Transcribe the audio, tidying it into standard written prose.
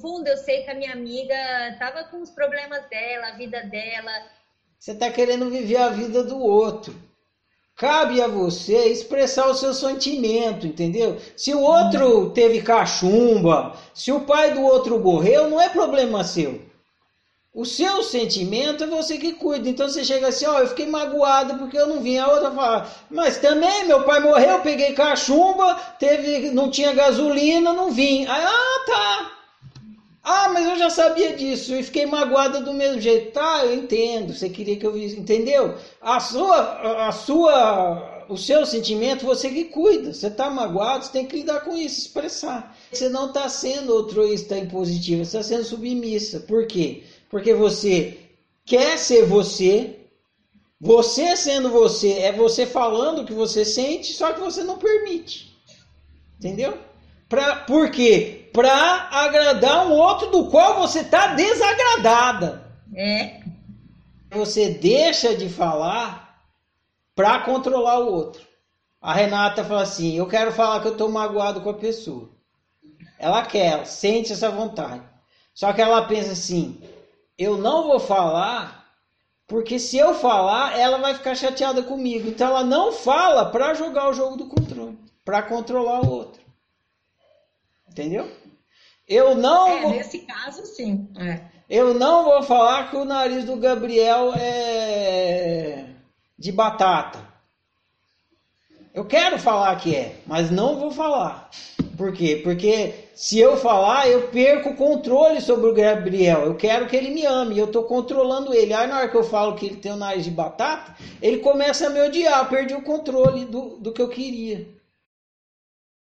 fundo eu sei que a minha amiga tava com os problemas dela, a vida dela. Você está querendo viver a vida do outro. Cabe a você expressar o seu sentimento, entendeu? Se o outro teve cachumba, se o pai do outro morreu, não é problema seu. O seu sentimento é você que cuida. Então você chega assim, ó, eu fiquei magoado porque eu não vim. A outra fala, mas também meu pai morreu, eu peguei cachumba, não tinha gasolina, não vim. Aí, tá. Ah, mas eu já sabia disso e fiquei magoada do mesmo jeito. Tá, eu entendo. Você queria que eu visse, entendeu? O seu sentimento, você que cuida. Você tá magoado, você tem que lidar com isso, expressar. Você não está sendo altruísta impositiva, você está sendo submissa. Por quê? Porque você quer ser você. Você sendo você, é você falando o que você sente, só que você não permite. Entendeu? Por quê? Para agradar um outro do qual você está desagradada. Você deixa de falar para controlar o outro. A Renata fala assim, eu quero falar que eu estou magoado com a pessoa. Ela quer, sente essa vontade. Só que ela pensa assim, eu não vou falar, porque se eu falar, ela vai ficar chateada comigo. Então ela não fala para jogar o jogo do controle, para controlar o outro. Entendeu? Nesse caso, sim. Eu não vou falar que o nariz do Gabriel é de batata. Eu quero falar que é, mas não vou falar. Por quê? Porque se eu falar, eu perco o controle sobre o Gabriel. Eu quero que ele me ame, eu estou controlando ele. Aí na hora que eu falo que ele tem o nariz de batata, ele começa a me odiar. Eu perdi o controle do que eu queria.